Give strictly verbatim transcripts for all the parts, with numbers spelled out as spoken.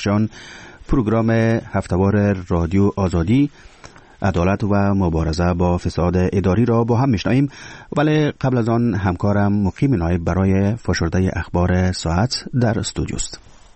پخشان پروگرام هفته‌وار رادیو آزادی عدالت و مبارزه با فساد اداری را با هم میشنویم، ولی قبل از آن همکارم مقیم نایب برای فشرده اخبار ساعت در استودیو است.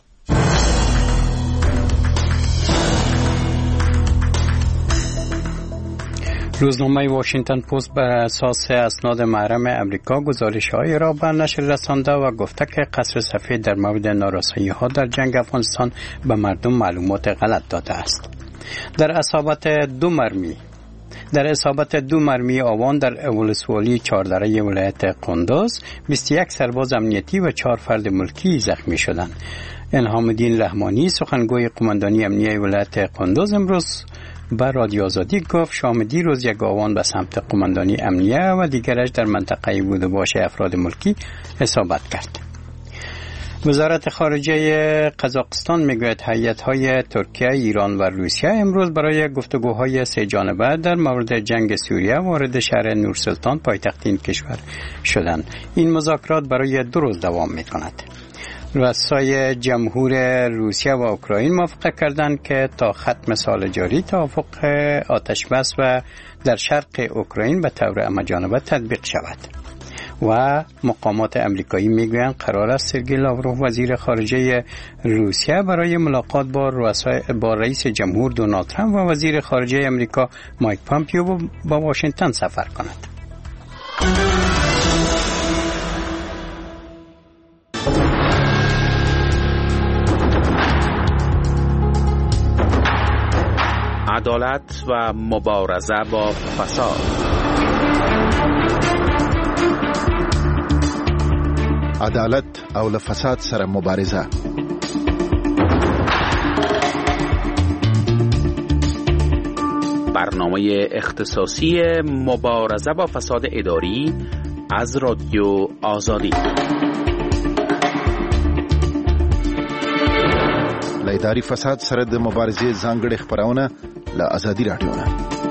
روزنامه واشنگتن پست بر اساس اسناد محرم امریکا گزارش‌هایی را به نشر رسانده و گفته که قصر سفید در مورد نارسایی‌ها در جنگ افغانستان به مردم معلومات غلط داده است. در اصابت دو مرمی در اصابت دو مرمی آوان در ولسوالی چهاردره ولایت قندوز بیست و یک سرباز امنیتی و چهار فرد ملکی زخمی شدند. الهام الدین رحمانی سخنگوی قماندانی امنیه ولایت قندوز امروز به رادیو آزادی گفت شام دیروز یک آوان به سمت قماندانی امنیه و دیگرش در منطقه بود و باشه افراد ملکی اصابت کرد. وزارت خارجه قزاقستان میگوید هیئت‌های ترکیه، ایران و روسیه امروز برای گفتگوهای سه جانبه در مورد جنگ سوریه وارد شهر نورسلطان پایتخت این کشور شدند. این مذاکرات برای دو روز دوام می‌کند. رؤسای جمهور روسیه و اوکراین موافقت کردند که تا ختم سال جاری توافق آتش بس و در شرق اوکراین به طور همه‌جانبه تطبیق شود. و مقامات امریکایی میگویند قرار است سرگئی لاوروف وزیر خارجه روسیه برای ملاقات با رؤسای با رئیس جمهور دونالد ترامپ و وزیر خارجه امریکا مایک پامپیو با واشنگتن سفر کند. عدالت و مبارزه با فساد. عدالت او له فساد سره مبارزه. برنامه اختصاصی مبارزه با فساد اداری از رادیو آزادی. له اداري فساد سره د مبارزې ځانګړې خبرونه له آزادي رادیو نه.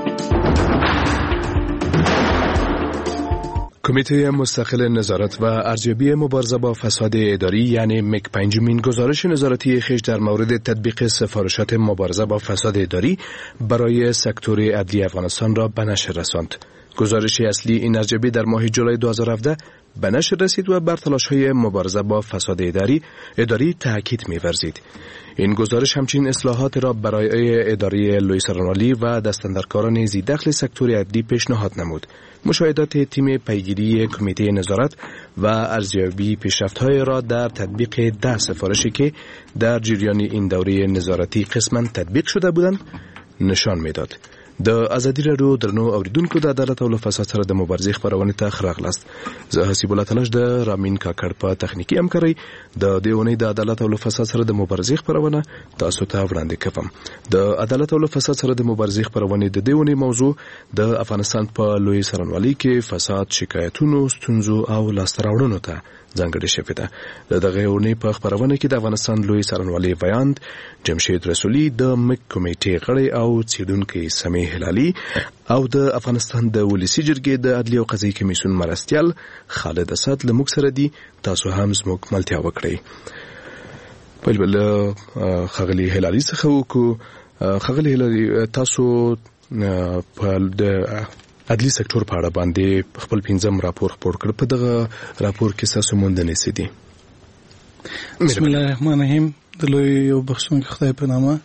کمیته مستقل نظارت و ارزیابی مبارزه با فساد اداری یعنی مک پنجمین گزارش نظارتی خویش در مورد تطبیق سفارشات مبارزه با فساد اداری برای سکتور عدلی افغانستان را به نشر رساند. گزارش اصلی این ارزیابی در ماه جولای دو هزار و هفده به نشر رسید و بر تلاش‌های مبارزه با فساد اداری اداری تاکید می‌ورزید. این گزارش همچنین اصلاحات را برای اداره لوئیس رانوالی و دستاندرکاران ذی دخل سکتور عدلی پیشنهاد نمود. مشاهدات تیم پیگیری کمیته نظارت و ارزیابی پیشرفت‌های را در تطبیق ده سفارشی که در جریان این دوره نظارتی قسماً تطبیق شده بودند نشان می‌داد. د ازادي رادیو درنو اوریدونکو د عدالت او فساد سره د مبارزې خبرونه ته خراغلاست. زه حسیب الله تلاش د رامین کاکړ په تخنیکی همکاري د دیونی د عدالت او فساد سره د مبارزې خبرونه تاسو ته وړاندې کوم. د عدالت او فساد سره د مبارزې خبرونه د دیونی موضوع د افغانستان په لوی سرنوالي کې فساد، شکایتونو، ستونزو او لاستراوړنو ته ځانګړې شوې ده. د دغه یونی په خبرونه کې د افغانستان لوی سرنوالي ویاند جمشید رسولي د مک کمیټې غړی او څېړونکی سمیع هلالي او د افغانستان د ولسی جرګې د عدلي او قضایي کمیسیون مرستیال خالد اسد له موږ سره دي. تاسو هم زموږ ملتیا وکړئ. بل بل خغلی هلالي څخه وکړو. خغلی هلالي تاسو په د عدلی سکتور په اړه باندې خپل پنځم راپور خپور کړ. په دغه راپور کې تاسو موندنې څه دي؟ بسم الله الرحمن الرحیم. د لوی او بخښونکي خدای په نامه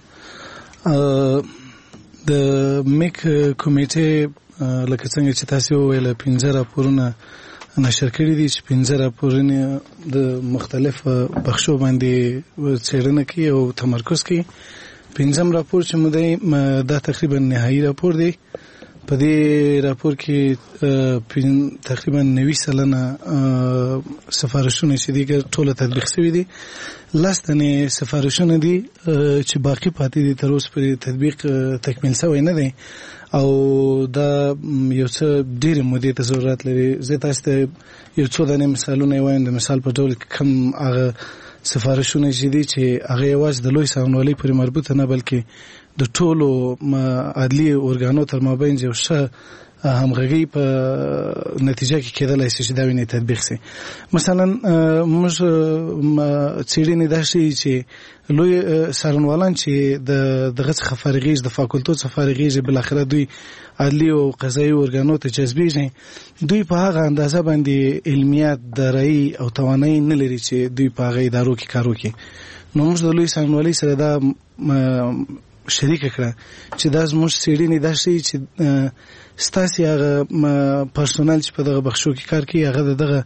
د میک کمیټې لکه څنګه چې تاسو ویل پنځه راپورونه نشر کړي دي چې پنځه راپورونه د مختلف بخشو باندې څېړنه کوي او تمرکز کوي. پنځم راپور چې موږ دا تقریبا نهایی راپور دی. په دې راپور کې تقریبا نوي سلنه سفارشونه چې دي ټول تطبیق شوي دي. لستنې سفارشونه دي چې باقی پاتې دي تر اوسه پورې تطبیق تکمیل شوی نه دی او دا یو څه ډېرې مودې ته ضرورت لري. زه تاسو ته یو څو دانې مثالونه وایم. د مثال په ډول کوم هغه سفارشونه چې دي چې هغه یوازې د لوی سرنوالۍ پورې مربوطه نه بلکې د ټولو عدلي ارګانو تر مابین یو ښه همغږي په نتیجه کې کېدلای شي چې دا ویني تطبیق شي. مثلا موږ څېړنې دا شي چې لوی څارنوالان چې د دغه څخه فارغېږي، د فاکولټو څخه فارغېږي، بالاخره دوی عدلي او قضایي ارګانو ته جذبېږي، دوی په هغه اندازه باندې علمیات، درایي او توانایي نه لري چې دوی په هغه ادارو کې کار وکړي. نو موږ د لوی څارنوالۍ سره دا شریکه کړه چې دا زموږ څېړنې دا ښیي چې ستاسې هغه پرسونل چې په دغه بخشو کې کار کوي هغه د دغه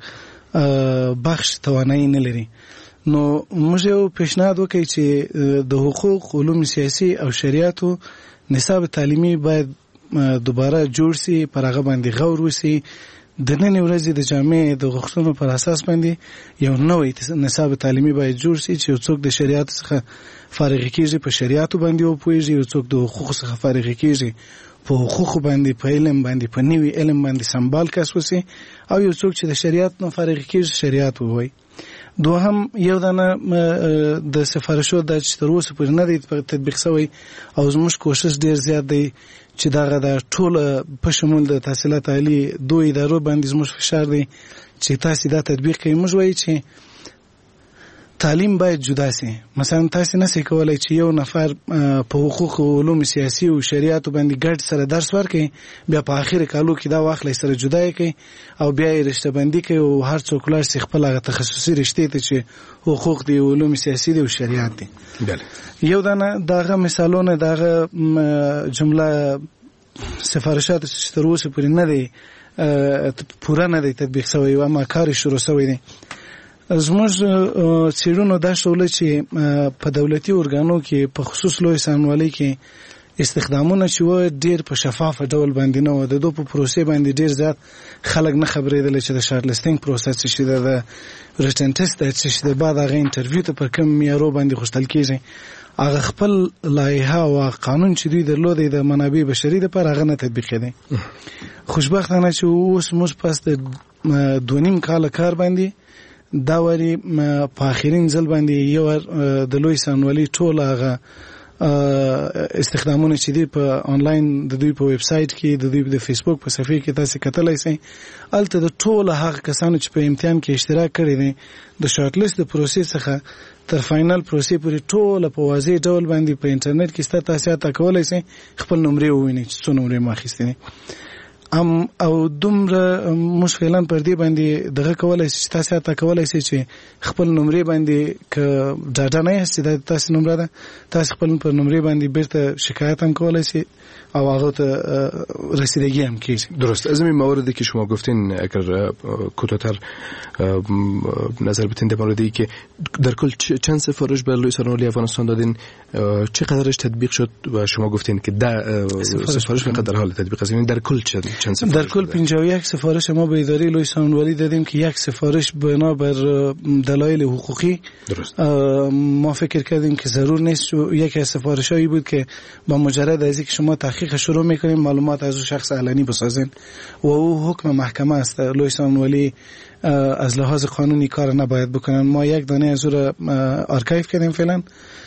بخش توانایي نه لري. نو موږ یو پیشنهاد وکړی چې د حقوق، علوم سیاسي او شریعتو نصاب تعلیمي باید دوباره جوړ سي، پر هغه باندې غور وسي، د نن ورځې د جامعې د غوښتنو پر اساس باندې یو نوې نصاب تعلیمي باید جوړ سي چې یو څوک د شریعت څخه فارغ کیږي په شریعتو باندې او پوهیږي، یو څوک د حقوق څخه فارغ کیږي په حقوق باندې، په علم باندې، په نوي علم باندې سمبال کس وسي، او یو څوک چې د شریعت نه فارغ کیږي شریعت ووایي. دوهم یو دانه د سفارشو د چې تر اوسه پورې نه دی تطبیق شوی او زموږ کوشش ډیر زیات دی چې دغه د ټول په شمول د تحصیلات عالی دوه ادارو باندې زموږ فشار دی چې تاسو دا تطبیق کوئ. موږ وایو چې تعلیم باید جدا سي. مثلا تاسو نه سې کولای چې یو نفر په حقوق او علوم سیاسي او شریعت باندې ګډ سره درس ورکړي، بیا په اخر کالو کې دا واخلې سره جدا کړي او بیا یې رشته بندي کوي او هر څوک لاړ سي خپل هغه تخصصي رشته ته چې حقوق دي، علوم سیاسي دي او شریعت دي. یو دانه دغه مثالونه دغه جمله سفارشات چې تر اوسه پورې نه دی پوره نه دی تطبیق شوی او ما کار شروع شوی دی. زموږ څېړنو دا ښووله چې په دولتي ارګانو کې په خصوص لوی څارنوالۍ کې استخدامونه چې وه ډېر په شفافه ډول باندې نه وه. د دو په پروسې باندې ډېر زیات خلک نه خبرېدله چې د شارټلیسټینګ پروسس چې ده، د ریټن ټیسټ ده چې ده، بعد هغه انټرویو ته په کوم معیارو باندې غوښتل کېږي، هغه خپل لایحه او قانون چې دوی درلودی د منابع بشري دپاره هغه نه تطبیقېدی. خوشبختانه چې اوس موږ پس د دوه نیم کاله کار باندې دا وری په آخرین ځل باندې یو د لوی څارنوالۍ ټول هغه استخدامونه چې دي په آنلاین د دوی په ویب سایټ کې، د دوی د فیسبوک په صفحه کې تاسو کتلای شئ، الته د ټول هغه کسانو چې په امتحان کې اشتراک کړی دي د شارټ لیست د پروسې څخه تر فاینل پروسې پورې ټول په واضح ډول باندې په انټرنیټ کې تاسو ته کولای شئ خپل نمرې ووینئ چې څو نمرې ما اخیستې ام او دومره موږ فعلا پر دې باندې دغه کولای شي تاسو ته کولای شي چې خپل نمرې باندې ک ډاټا نه هست د تاسو نمبر ده، تاسو خپل پر نمرې باندې بیرته شکایت هم کولای شي او هغه ته رسیدگی هم کیږي. درست. از این مواردی که شما گفتین اگر کوتاه‌تر نظر بدین در موردی که در کل چند سفارش به لوی څارنوالۍ افغانستان دادین، چقدرش تطبیق شد و شما گفتین که ده سفارش فقط در حال تطبیق است، یعنی در کل چند سفارش؟ در کل پنجاه و یک سفارش ما به اداره لوی څارنوالۍ دادیم که یک سفارش بنا بر دلایل حقوقی درست. ما فکر کردیم که ضرور نیست. یکی از سفارشایی بود که با مجرد از اینکه شما تحقیق شروع میکنیم معلومات از اون شخص علنی بسازین و او حکم محکمه است، لوی څارنوالۍ از لحاظ قانونی کار نباید بکنن. ما یک دانه از او را آرکایو کردیم، فعلا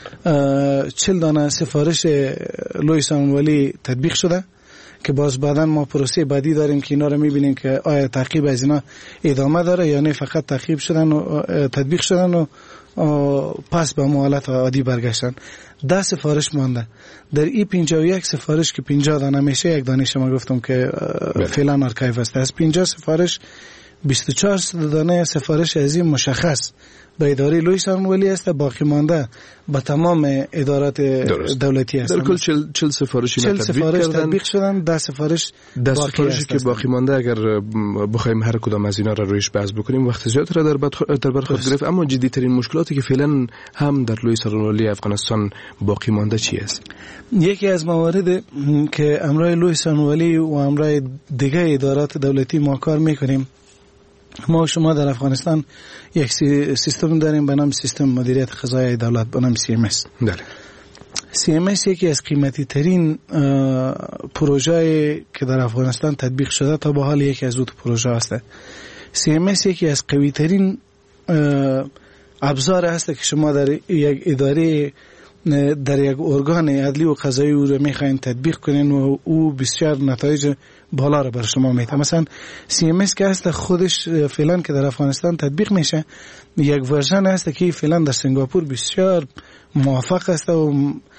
چهل دانه سفارش لوی څارنوالۍ تطبیق شده که باز بعدا ما پروسه بعدی داریم که اینا رو میبینیم که آیا تعقیب از اینا ادامه داره یا نه فقط تعقیب شدن و تطبیق شدن و پس به حالت عادی برگشتن. ده سفارش مانده. در این پنجاه و یک سفارش که پنجاه دانه میشه، یک دانه شما گفتم که فعلا آرکایو است، از پنجاه سفارش بیست و چهار دانه سفارش از این مشخص به اداره لوی څارنوالۍ است، باقی مانده به تمام ادارات دولتی است. در کل چل, چل سفارشی چل سفارش تطبیق شدن، ده سفارش ده سفارشی که باقی مانده اگر بخوایم هر کدام از اینا را رویش بحث بکنیم وقت زیاد را در در بر خود گرفت. اما جدی ترین مشکلاتی که فعلا هم در لوی څارنوالۍ افغانستان باقی مانده چی است؟ یکی از موارد که امرای لوی څارنوالۍ و امرای دیگه ادارات دولتی ما کار میکنیم، ما شما در افغانستان یک سیستم داریم به نام سیستم مدیریت خزانه دولت به نام سی ام اس. بله. سی ام اس یکی از قیمتی ترین پروژه که در افغانستان تطبیق شده تا به حال یکی از دو پروژه است. سی ام اس یکی از قوی ترین ابزار است که شما در یک اداره در یک ارگان عدلی و قضایی او رو میخواین تطبیق کنین و او بسیار نتایج بالا رو بر شما میده. مثلا سی ام اس که هست خودش فعلا که در افغانستان تطبیق میشه، یک ورژن هست که فعلا در سنگاپور بسیار موفق است و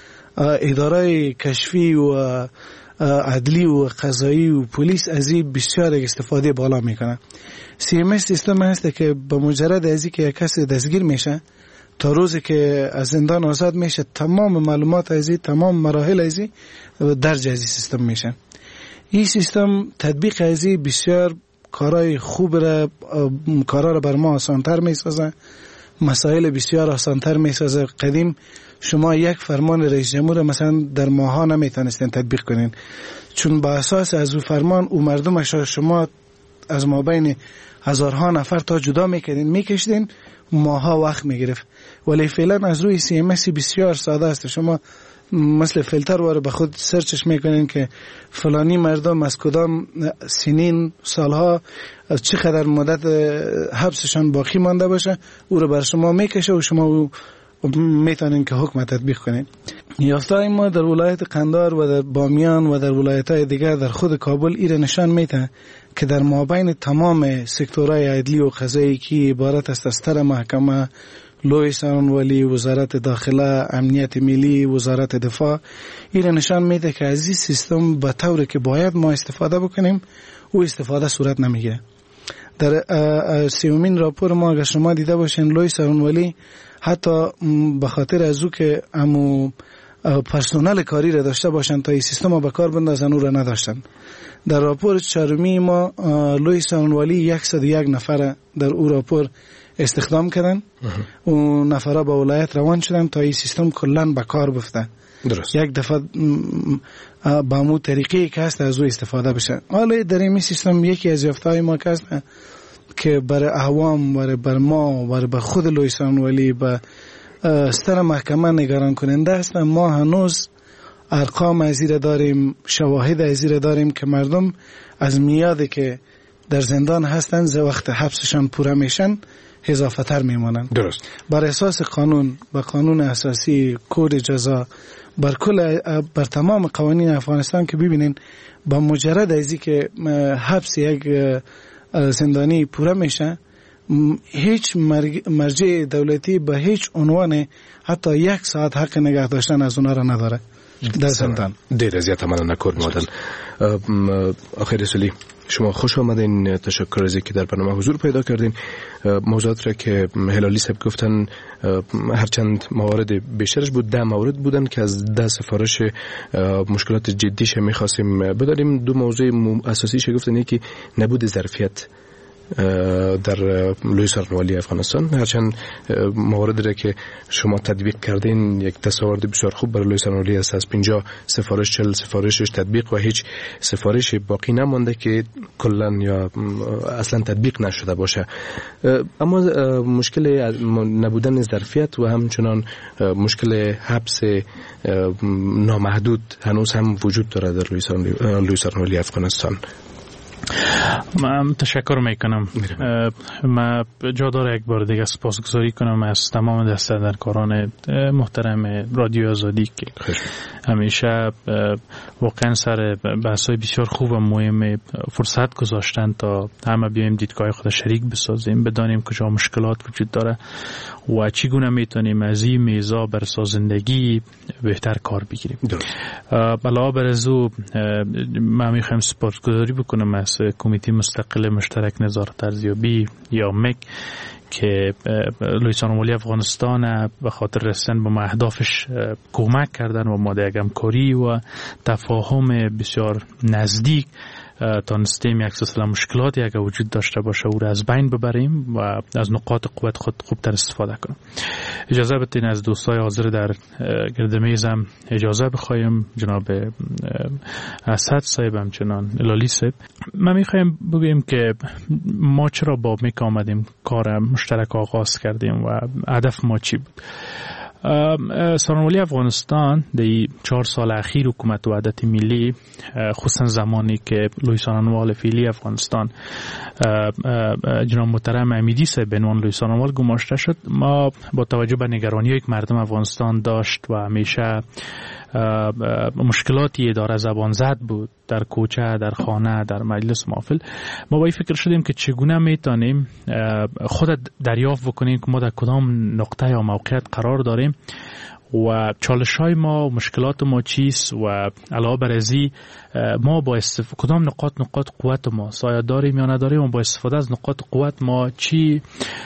اداره کشفی و عدلی و قضایی و پلیس از این بسیار استفاده بالا میکنه. سی ام اس سیستم هست که به مجرد از اینکه یک کسی دستگیر میشه تا روزی که از زندان آزاد میشه تمام معلومات از این، تمام مراحل از این درج از این سیستم میشه. این سیستم تطبیق از این بسیار کارهای خوب را کارا را بر ما آسانتر میسازه، مسائل بسیار آسانتر میسازه. قدیم شما یک فرمان رئیس جمهور مثلا در ماها نمیتونستین تطبیق کنین، چون با اساس از او فرمان او مردمش شما از ما بین هزارها نفر تا جدا میکردین میکشیدین، ماها وقت میگرفت. ولی فعلا از روی سی ام اس بسیار ساده است. شما مثل فیلتر واره به خود سرچش میکنین که فلانی مردم از کدام سنین سالها از چقدر مدت حبسشان باقی مانده باشه او رو بر شما میکشه و شما او میتونین که حکم تطبیق کنین. یافته‌های ما در ولایت قندهار و در بامیان و در ولایت‌های دیگر در خود کابل ایره نشان میده که در مابین تمام سکتورهای عدلی و قضایی که عبارت است از ستر محکمه، لوی سرانوالی، وزارت داخله، امنیت ملی، وزارت دفاع، ایره نشان میده که از این سیستم به طوری که باید ما استفاده بکنیم او استفاده صورت نمیگیره. در سیومین راپور ما اگر شما دیده باشین لوی سرانوالی حتی به خاطر از او که امو پرسونل کاری را داشته باشن تا این سیستم رو به کار بندازن او را نداشتن. در راپور چهارمی ما لوی سرانوالی صد و یک نفر در او راپور استخدام کردن و نفرها به ولایت روان شدن تا این سیستم کلن به کار بفته. درست. یک دفعه با امو طریقی که هست از او استفاده بشه. حالا در این سیستم یکی از یافته‌های ما که هست که برای عوام و بر ما و بر خود لوی سرانوالی به ستر محکمه نگران کننده است. ما هنوز ارقام از این داریم، شواهد از این داریم که مردم از میادی که در زندان هستند ز وقت حبسشان پوره میشن اضافه تر میمانند. درست. بر اساس قانون و قانون اساسی، کد جزا، بر کل بر تمام قوانین افغانستان که ببینین با مجرد از اینکه حبس یک زندانی پوره میشه هیچ مرجع دولتی به هیچ عنوان حتی یک ساعت حق نگه داشتن از اونا را نداره در زندان. دیر از یاد عمل نکرد مادن. آخر رسولی شما خوش آمدین، تشکر از اینکه در برنامه حضور پیدا کردین. موضوعات را که هلالی صاحب گفتن هرچند موارد بیشترش بود، ده مورد بودن که از ده سفارش مشکلات جدیش میخواستیم بداریم. دو موضوع اساسیش گفتن یکی نبود ظرفیت در لوی سرانوالی افغانستان، هرچند مواردی را که شما تطبیق کردین یک تصاورد بسیار خوب برای لوی سرانوالی است. از پنجاه سفارش چهل سفارشش تطبیق و هیچ سفارش باقی نمانده که کلا یا اصلا تطبیق نشده باشه. اما مشکل نبودن ظرفیت و همچنان مشکل حبس نامحدود هنوز هم وجود داره در لوی سرانوالی افغانستان. من تشکر میکنم. من جا داره یک بار دیگه سپاسگزاری کنم از تمام دسته‌درکاران محترم رادیو آزادی که همیشه واقعا سر بحث‌های بسیار خوب و مهم فرصت گذاشتن تا همه بیایم دیدگاه خود شریک بسازیم، بدانیم کجا مشکلات وجود داره و چگونه میتونیم از این میزا بر سازندگی بهتر کار بگیریم. علاوه بر از او من میخوایم سپاسگزاری بکنم از کمیته مستقل مشترک نظارت ارزیابی یا مک که لوی سرانوالی افغانستان به خاطر رسیدن به اهدافش کمک کردن و ما در همکاری و تفاهم بسیار نزدیک تانستیم یک سلسله مشکلاتی اگر وجود داشته باشه او را از بین ببریم و از نقاط قوت خود خوبتر استفاده کنیم. اجازه بدین از دوستای حاضر در گرد میزم اجازه بخوایم. جناب اسد صاحب همچنان هلالی صاحب، ما میخوایم بگویم که ما چرا با میک آمدیم کار مشترک آغاز کردیم و هدف ما چی بود. سارنوالی افغانستان در چهار سال اخیر حکومت وحدت ملی، خصوصا زمانی که لوی سارنوال فعلی افغانستان جناب محترم امیدی صاحب به عنوان لوی سارنوال گماشته شد، ما با توجه به نگرانی که مردم افغانستان داشت و همیشه مشکلاتی اداره زبان زد بود در کوچه، در خانه، در مجلس محافل، ما با این فکر شدیم که چگونه میتونیم خود دریافت بکنیم که ما در کدام نقطه یا موقعیت قرار داریم و چالش های ما و مشکلات ما چیست و علاوه بر ازی ما با استف... کدام نقاط نقاط قوت ما سایه داریم یا نداریم و با استفاده از نقاط قوت ما چی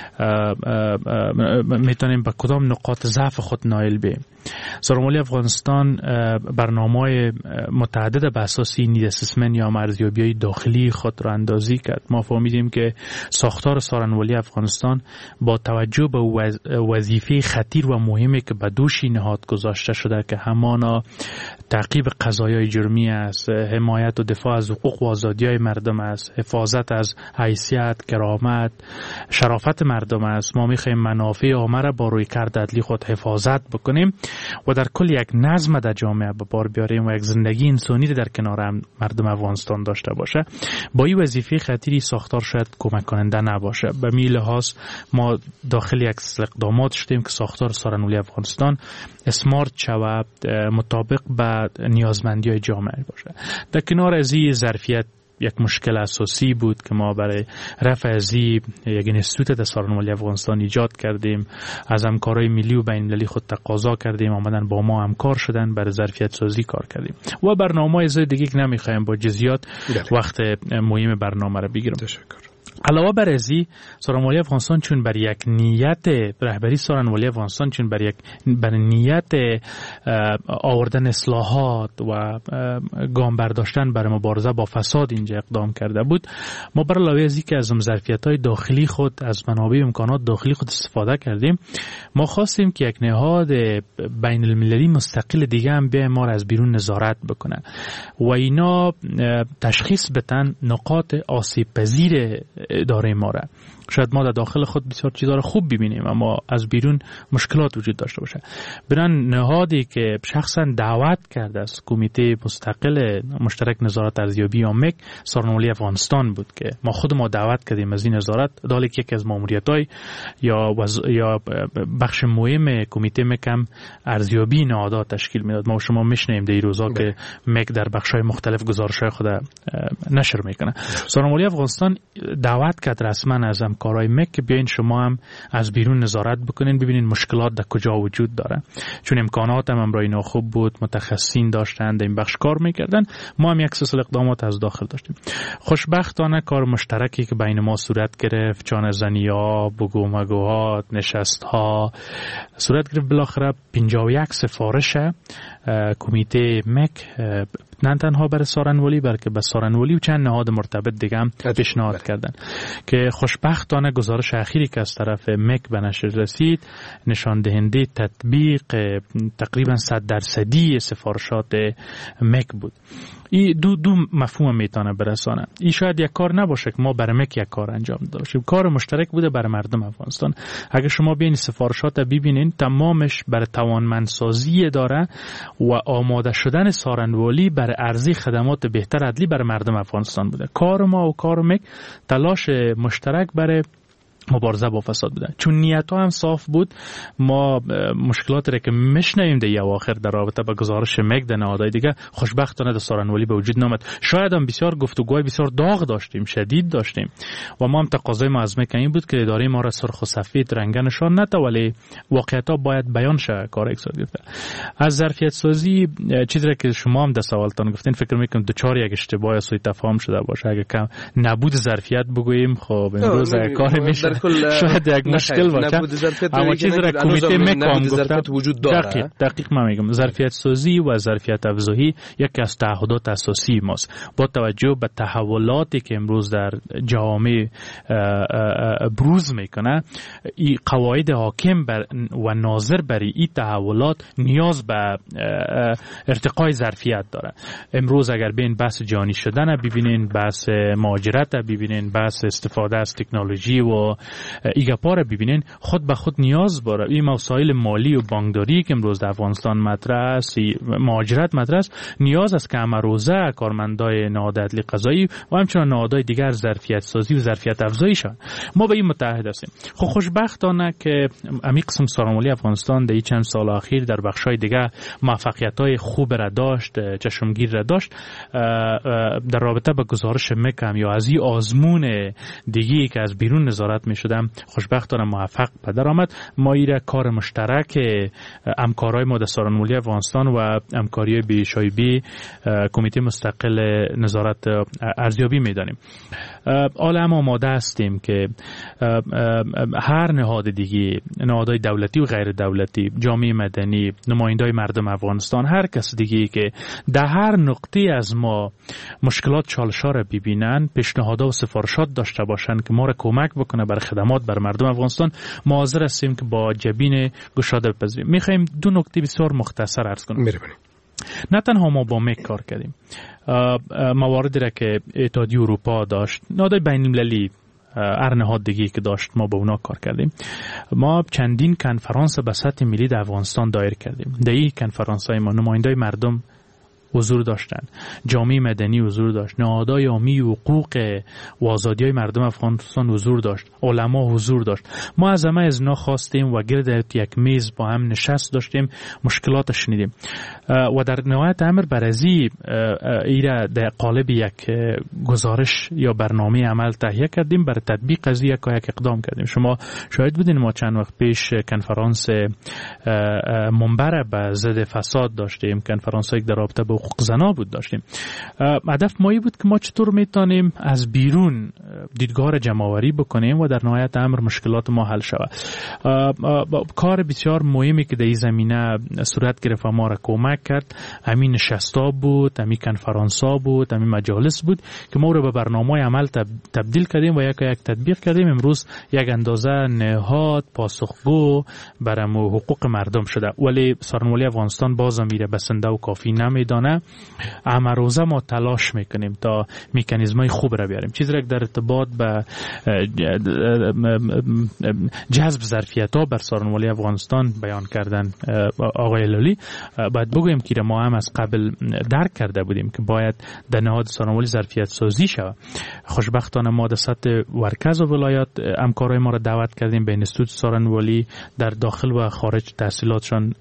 میتونیم به کدام نقاط ضعف خود نائل بیم. سارنوالی افغانستان برنامه‌های متعدد به اساس نید اسسمنت یا ارزیابی داخلی خود را اندازی کرد. ما فهمیدیم که ساختار سارنوالی افغانستان با توجه به وظیفه خطیر و مهمی که به دوش نهاد گذاشته شده که همانا تعقیب قضایای جرمی است، حمایت و دفاع از حقوق و آزادی‌های مردم است، حفاظت از حیثیت، کرامت، شرافت مردم است. ما می‌خوایم منافع عامه را با رویکرد عدلی خود حفاظت بکنیم و در کل یک نظم در جامعه به بار بیاریم و یک زندگی انسانی در کنار مردم افغانستان داشته باشه. با این وظیفه خطیری ساختار شاید کمک کننده نباشه. به می لحاظ ما داخل یک اقدامات شدیم که ساختار سارنوالی افغانستان اسمارت شود، مطابق به نیازمندی‌های جامعه باشه. در کنار از این ظرفیت یک مشکل اساسی بود که ما برای رفع ازی یک اینستیتوت در سارنوالی افغانستان ایجاد کردیم، از همکارای ملی و بین‌المللی خود تقاضا کردیم، آمدن با ما همکار شدن، برای ظرفیت سازی کار کردیم و برنامه‌های دیگه که نمیخوایم با جزئیات وقت مهم برنامه رو بگیرم. تشکر. علاوه بر ازی سارنوالی افغانستان چون بر یک نیت رهبری سارنوالی افغانستان چون بر یک بر نیت آوردن اصلاحات و گام برداشتن برای مبارزه با فساد اینجا اقدام کرده بود، ما بر علاوه از اینکه از ظرفیت‌های داخلی خود از منابع امکانات داخلی خود استفاده کردیم، ما خواستیم که یک نهاد بین المللی مستقل دیگه هم بیایم ما را از بیرون نظارت بکنه و اینا تشخیص بدن نقاط آسیب پذیر اداره ما را. شاید ما در داخل خود بسیار چیزا را خوب ببینیم اما از بیرون مشکلات وجود داشته باشه. برای نهادی که شخصا دعوت کرده از کمیته مستقل مشترک نظارت ارزیابی یا مک سارنوالی افغانستان بود که ما خود ما دعوت کردیم از این نظارت، دالی که یکی از ماموریت‌های یا وز... یا بخش مهم کمیته مک هم ارزیابی نهادات تشکیل میداد. ما شما میشنیم در این روزا که مک در بخش‌های مختلف گزارش‌های خود نشر میکنه. سارنوالی افغانستان دعوت کرد رسما از کارهای مک که بیاین شما هم از بیرون نظارت بکنین ببینین مشکلات در کجا وجود داره، چون امکانات هم امرای ناخوب بود، متخصصین داشتن در این بخش کار میکردن، ما هم یک سلسله اقدامات از داخل داشتیم. خوشبختانه کار مشترکی که بین ما صورت گرفت، چانه زنی‌ها، بگو مگوها، نشست‌ها صورت گرفت، بالاخره پنجاه و یک سفارش کمیته مک نه تنها برای سارنوالی بلکه به سارنوالی و چند نهاد مرتبط دیگه هم پیشنهاد کردن که خوشبختانه گزارش اخیری که از طرف مک به نشر رسید نشان دهنده تطبیق تقریبا صد درصدی سفارشات مک بود. این دو دو مفهوم میتونه برسانه. این شاید یک کار نباشه که ما برای مک یک کار انجام داشتیم، کار مشترک بوده برای مردم افغانستان. اگه شما بیاین سفارشات ببینین تمامش برای توانمندسازی داره و آماده شدن سارنوالی برای ارزی خدمات بهتر عدلی برای مردم افغانستان بوده. کار ما و کار مک تلاش مشترک برای مبارزه با فساد بوده. چون نیت ها هم صاف بود، ما مشکلاتی را که میشنویم در اواخر در رابطه با گزارش مک در نهادهای دیگه خوشبختانه در سارنوالی به وجود نامد. شاید هم بسیار گفتگوهای بسیار داغ داشتیم، شدید داشتیم و ما هم تقاضای ما از مک این بود که اداره ما را سرخ و سفید رنگ نشان نده ولی واقعیت ها باید بیان شه. کار یک صورت گرفته. از ظرفیت سازی چیزی را که شما هم در سوالتان گفتین فکر میکنم دوچار یک اشتباه سوء تفاهم شده باشه. اگه کم نبود ظرفیت بگوییم خب امروز کار میشه شاید یک مشکل باشه، اما چیزی را کمیته مکام گفته وجود داره. دقیق, دقیق من میگم ظرفیت سازی و ظرفیت افزایی یکی از تعهدات اساسی ماست. با توجه به تحولاتی که امروز در جامعه بروز میکنه، این قواعد حاکم بر و ناظر بر این تحولات نیاز به ارتقای ظرفیت داره. امروز اگر بین بحث جهانی شدن ببینین، بحث مهاجرت ببینین، بحث استفاده از تکنولوژی و ایگا پاره ببینین خود به خود نیاز باره این مسائل مالی و بانکداری که امروز در افغانستان مطرح است، مهاجرت مطرح است، نیاز است که امروزه کارمندای نهاد عدلی قضایی و همچنین نهادهای دیگر ظرفیت سازی و ظرفیت افزایی شوند. ما به این متحد هستیم. خب خوشبختانه که امی قسم سارنوالی افغانستان در چند سال اخیر در بخش‌های دیگر موفقیت‌های خوب را داشت، چشمگیر را داشت. در رابطه با گزارش مکم یا از این آزمون دیگی که از بیرون نظارت می‌شدم خوشبختانه موفق به در آمد. ما ایره کار مشترک همکارای ما در سارنوالی افغانستان و همکاری بی شایبی کمیته مستقل نظارت ارزیابی می‌دانیم. حالا ما آماده هستیم که هر نهاد دیگه، نهادهای دولتی و غیر دولتی، جامعه مدنی، نمایندای مردم افغانستان، هر کس دیگه که در هر نقطه از ما مشکلات چالش‌ها را ببینن، پیشنهادات و سفارشات داشته باشن که ما را کمک بکنه برای خدمات بر مردم افغانستان، ما حاضر هستیم که با جبین گشاده بپذیریم. می‌خوایم دو نکته بسیار مختصر عرض کنیم. نه تنها ما با مک کار کردیم، مواردی را که اتحادیه اروپا داشت، نهادهای بین‌المللی، هر نهاد دیگه که داشت، ما با اونا کار کردیم. ما چندین کنفرانس به سطح ملی در افغانستان دایر کردیم. در این کنفرانس‌های ما نمایندای مردم حضور داشتن، جامعه مدنی حضور داشت، نهادهای عامی حقوق و آزادی‌های مردم افغانستان حضور داشت، علما حضور داشت. ما از همه از اینا خواستیم و گرد یک میز با هم نشست داشتیم، مشکلات شنیدیم و در نهایت امر برازی ایره در قالب یک گزارش یا برنامه عمل تهیه کردیم، برای تطبیق قضیه یک اقدام کردیم. شما شاید بودین ما چند وقت پیش کنفرانس منبر به ضد فساد داشتیم، کنفرانس در رابطه با حقوق زنا بود داشتیم. هدف ما بود که ما چطور میتونیم از بیرون دیدگاه را جمع‌آوری بکنیم و در نهایت امر مشکلات ما حل شود. کار بسیار مهمی که در این زمینه صورت گرفت و ما را کمک کرد همین نشستا بود، همین کنفرانس‌ها بود، همین مجالس بود که ما رو به برنامه عمل تبدیل کردیم و یک یک تطبیق کردیم. امروز یک اندازه نهاد پاسخگو برای حقوق مردم شده، ولی سارنوالی افغانستان باز میره بسنده و کافی نمیدانه. همه روزه ما تلاش میکنیم تا مکانیزمای خوب را بیاریم. چیزی را در ارتباط به جذب ظرفیت‌ها بر سارنوالی افغانستان بیان کردن آقای لالی، باید بگویم که ما هم از قبل درک کرده بودیم که باید در نهاد سارنوالی ظرفیت سازی شود. خوشبختانه ما در سطح مرکز و ولایات همکارای ما را دعوت کردیم به اینستیتوت سارنوالی در داخل و خارج تحصیلاتشان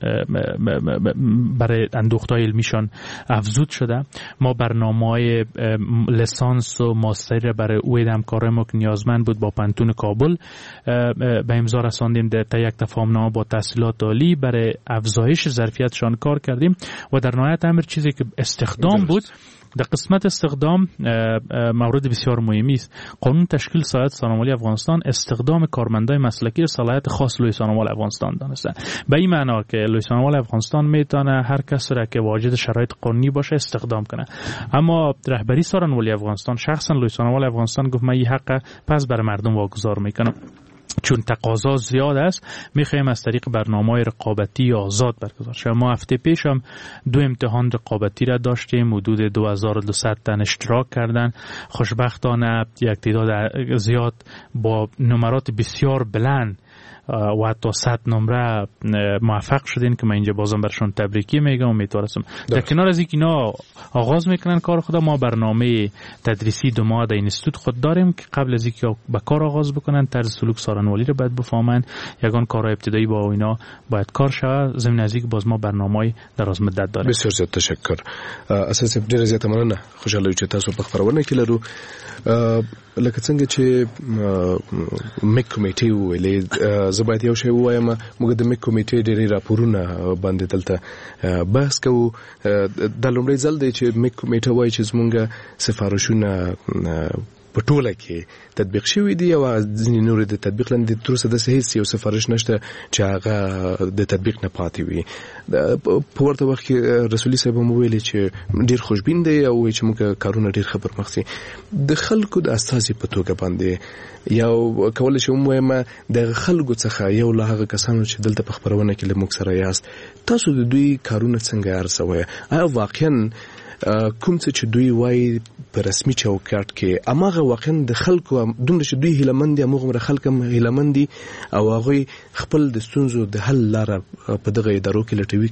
برای اندوختهای علمیشان افزود شده. ما برنامه‌های لیسانس و ماستر برای اوید همکارای ما که نیازمند بود با پانتون کابل به امضا رساندیم. در یک تفاهمنامه با تحصیلات عالی برای افزایش ظرفیتشان کار کردیم و در نهایت امر چیزی که استخدام بود، در قسمت استخدام مورد بسیار مهمی است. قانون تشکیل صلاحیت سارنوالی افغانستان استخدام کارمندای مسلکی را صلاحیت خاص لوی سارنوال افغانستان دانسته. به این معنی که لوی سارنوال افغانستان میتونه هر کس را که واجد شرایط قانونی باشه استخدام کنه. اما رهبری سارنوالی افغانستان، شخصا لوی سارنوال افغانستان گفت من این حق پس بر مردم واگذار میکنم. چون تقاضا زیاد است میخوایم از طریق برنامه‌های رقابتی آزاد برگزار شه. ما هفته پیش هم دو امتحان رقابتی را داشتیم، حدود دو هزار و دویست تن اشتراک کردن. خوشبختانه یک تعداد زیاد با نمرات بسیار بلند و حتی صد نمره موفق شدین که من اینجا بازم برشون تبریکی میگم. امیدوارم در کنار از اینکه اینا آغاز میکنن کار خود، ما برنامه تدریسی دو ماه در اینستیتوت خود داریم که قبل از اینکه به کار آغاز بکنن طرز سلوک سارنوالی رو باید بفهمن. یگان کارهای ابتدایی با اینا باید کار شود. ضمن از اینکه باز ما برنامه‌ای دراز مدت داریم. بسیار زیاد تشکر. اساس ډیر زیات مننه. خوشاله چې تاسو په خبرونه کې لرو لکه څنګه چې مک کمیټې ویلې زه باید یو شی ووایم. موږ د مک کمیټې ډېرې راپورونه باندې دلته بحث کوو. د لومړی ځل دی چې مک کمیټه وایي چې زموږ سفارشونه په ټوله کې تطبیق شوی دی او ځینې نور د تطبیق لاندې تر اوسه د هیڅ یو سفارش نشته چې هغه د تطبیق نه پاتې وي. په ورته وخت کې رسولي صاحب مو ویلي چې ډیر خوشبین دی او چې موږ کارونه ډیر خبر مخسي د خلکو د استازي په توګه باندې یو کول شي مهمه د خلکو څخه یو له هغه کسانو چې دلته په خبرونه کې له موږ سره یاست تاسو د دوی کارونه څنګه ارزوي آیا واقعا کوم څه چې دوی وایي په رسمي چوکاټ کې اماغه واقعا د خلکو دومره چې دوی هیلمند دي اماغه خلک هم هیلمند دي او هغه خپل د ستونزو د حل لاره په دغه ادارو کې لټوي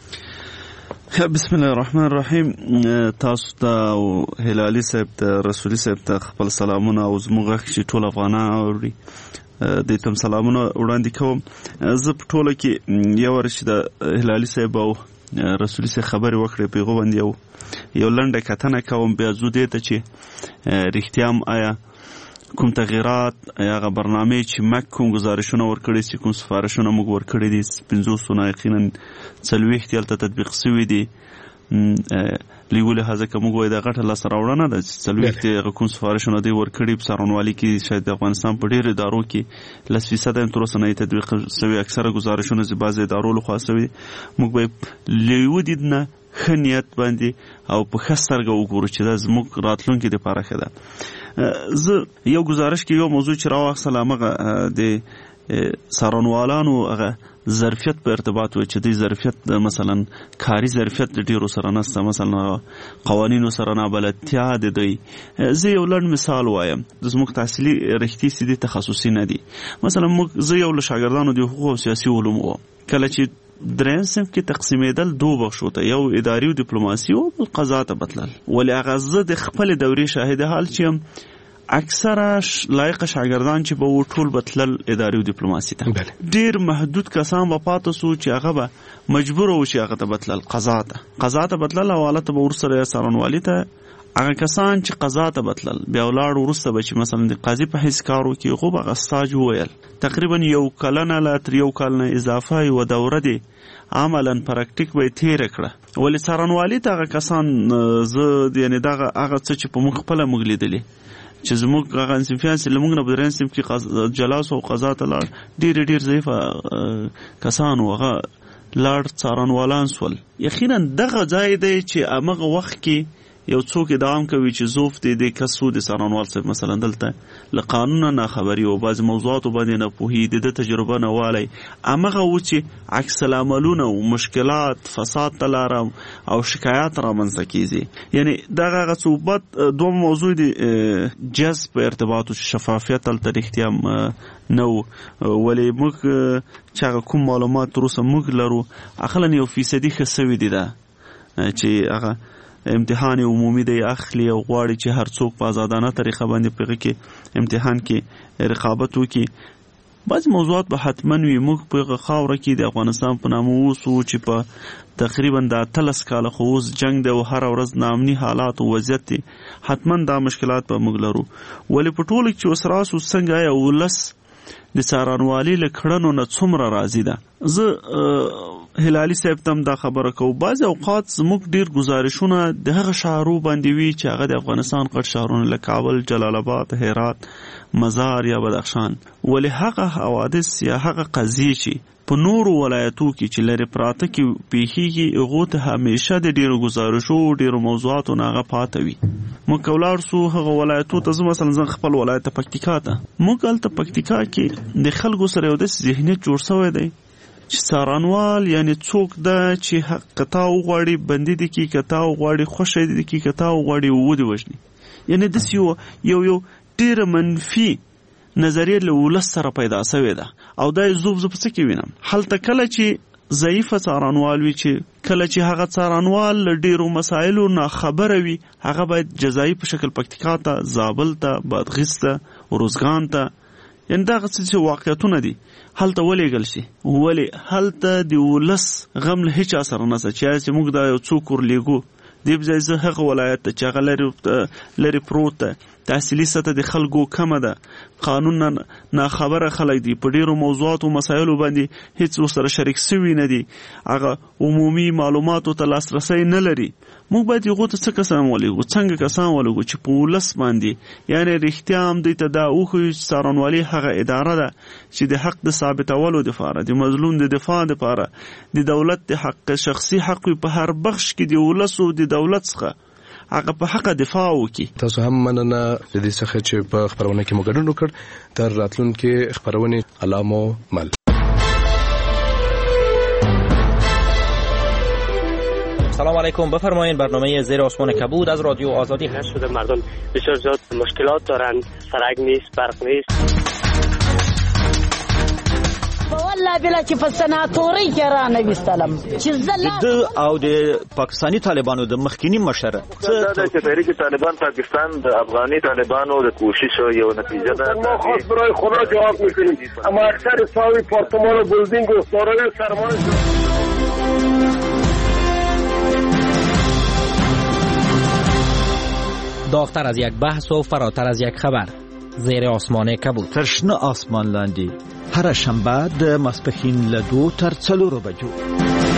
کیا بسم الله الرحمن الرحیم تاسو ته او هلالي صاحب ته رسولي صاحب ته خپل سلامونه او زموږ چې ټول افغانان اوري د تم سلامونه وړاندې کوم زه په ټوله کې یو ورشي د هلالي صاحب او رسولي صاحب خبرې وکړې په غو باندې یو یو لنډه کتنه کوم بیا زو دې ته چې رښتیام آیا کوم تغیرات هغه برنامه چې مک کوم گزارشونه ورکړي چې کوم سفارشونه موږ ورکړي دي پنځوس نه یقینا څلوېښت یلته تطبیق شوي دي لیګول هغه کوم وای د غټه لاس راوړنه د څلوېښت کوم سفارشونه دی ورکړي په سرونوالي کې شاید د افغانستان په ډیرو ادارو کې لس فیصد تر اوسه نه تطبیق شوي اکثره گزارشونه چې بعضې ادارو لخوا شوي موږ به لیودید نه ښه نیت باندې او په ښه سترګه وګورو چې دا زموږ راتلونکي دپاره ښه ده. زه یو گزارش کې یو موضوع چې راواخیستل همغه د څارنوالانو هغه ظرفیت په ارتباط وي چې د ظرفیت مثلا کاري ظرفیت د ډیرو سره نسته مثلا قوانینو سره نابلدتیا د دوی. زه یو لنډ مثال وایم زموږ تحصیلي رښتې سیدي تخصصي نه دي. مثلا موږ زه یو له شاګردانو د حقوق او سیاسي علومو کله چې درېیم صنف کې تقسیمېدل دو بخشو ته یو اداري او ډیپلوماسي او بل قضا ته بتلل ولې هغه زه د خپل دورې شاهد حال چې اکثره لایق شاګردان چې به ټول بتلل اداري او ډیپلوماسي ته ډیر محدود کسان به پاتې سو چې هغه به مجبور و چې هغه ته بتلل قضا ته قضا ته بتلل حواله ته به ورسره څارنوالي ته هغه کسان چې قضا ته بتلل بیا ولاړ وروسته به چې مثلا د قاضي په حیث کار وکړي خو به هغه سټاج وویل تقریبا یو کلنه لا تر یو کال نه اضافه یوه دوره دی عملا پراکټیک به یې تېره کړه ولې څارنوالي ته هغه کسان زه یعنې دغه هغه څه چې په موږ خپله موږ لیدلي چې زموږ هغه انصفیان چې له موږ نه په درېیم صنف کې جلاس او قضا ته لاړ ډېرې ډېر ضعیفه کسان و هغه لاړ څارنوالان سول. یقینا دغه ځای دی چې همغه وخت کې یو څوک ادعام کوي چې زوف دی د کسو د څارنوال صاحب مثلا دلته له قانونه ناخبري او بعضې موضوعاتو باندې نه پوهي د ده تجربه نه والی همغه و چې عکس العملونه او مشکلات فساد ته لاره او شکایات رامنځته کیږي. یعنې دغه هغه صحبت دوه موضوع دي جذب په ارتباط او شفافیت هلته رښتیا نه و ولې موږ چې هغه کوم معلومات تر اوسه موږ لرو اخلا یو فیصدي ښه سوي دي ده چې هغه امتحان عمومي دی اخلي او غواړي چې هر څوک په آزادانه طریقه باندې پغه کې امتحان کې رقابت وکړي. بعض موضوعات به حتما وي موږ په خاوره کې د افغانستان په نامه اوسو چې په تقریبا د اتلس کاله خو اوس جنگ دی او هره ورځ ناامني حالات او وضعیت دی حتما دا مشکلات به موږ لرو ولې په ټوله کې اوس راسو څنګه یا ولس د څارنوالي له کړنو نه څومره راضي ده. زه هلالي صاحب ته هم دا خبره کوو بعضې اوقات زموږ ډېر ګزارشونه د هغه شهرو باندې وي چې هغه د افغانستان غټ شهرونه لکه کابل جلال آباد هرات مزار یا بدخشان ولې هغه حوادث یا هغه قضیې چې په نورو ولایتو کې چې لرې پراته کې پیښیږي هغو ته همیشه د ډېرو ګزارشو ډېرو موضوعاتو نه هغه پاته وي. موږ که ولاړ سو هغه ولایتو ته زه مثلا زه خپل ولایت ته پکتیکا ته موږ هلته پکتیکا کې د خلکو سره یو داسې ذهنیت جوړ سوی دی چې څارنوال یعنی څوک ده چې کتا وغواړي بندي دي کې کتا وغواړي خوشی دي کې کتا وغواړي ودې وژني یعنی داسې یو یو یو ډېره منفي نظریه له ولس سره پیدا سوې ده او دا یې زوب زه په څه کې وینم هلته کله چې ضعیفه څارنوال وي چې کله چې هغه څارنوال له ډېرو مسایلو ناخبره وي هغه باید جزایي په شکل پکتیکا ته زابل ته بادغیس ته روزګان ته یعنې دغه څه چې واقعیتونه دي هلته ولېږل شي ولې هلته د ولس غم له هیچا سره نشته چې چې موږ دا یو څوک ورلېږو دې په ځای زه هغه ولایت ته چې هغه لرې لرې پروت ده تحصیلي سطح د خلکو کمه ده، قانون نه خبره خلک دي، په ډیرو موضوعاتو او مسایلو باندې هیڅ ورسره شریک سوي نه دي، هغه عمومي معلوماتو ته لاسرسی نه لري. موږ باید هغو ته څه کسان ولېږو، څنګه کسان ولېږو چې په ولس باندې یعنې رښتیا هم دوی ته دا وښیو چې څارنوالي هغه اداره ده چې د حق د ثابتولو دپاره، د مظلوم د دفاع دپاره، د دولت د حق شخصي حق په هر بخش کې د ولس او د دولت څخه هغه په حق دفاع وکړي. تاسو هم مننه د دې څخه چې په خبرونه کې مو ګډون وکړ. تر راتلونکي خبرونه الله مو مل. سلام علیکم، بفرمایید. برنامه زیر آسمان کبود از رادیو آزادی هست. شده مردم بسیار زیاد مشکلات دارند، سرک نیست، برق نیست. والله بلا چې په سناتوري کې را نویستلم چې زله د او د پاکستانی طالبانو د مخکینی مشر څه د تحریک طالبان پاکستان د افغاني طالبانو د کوشش یو نتیجه ده. ما خاص برای خدا جواب میکنیم، اما اکثر ساوی پارتمان و بلدینگ و دارای سرمایه داغتر از یک بحث و فراتر از یک خبر، زیر آسمان کبود. ترشنه آسمان لاندې هر شنبه د ماسپښین له دو تر څلورو بجو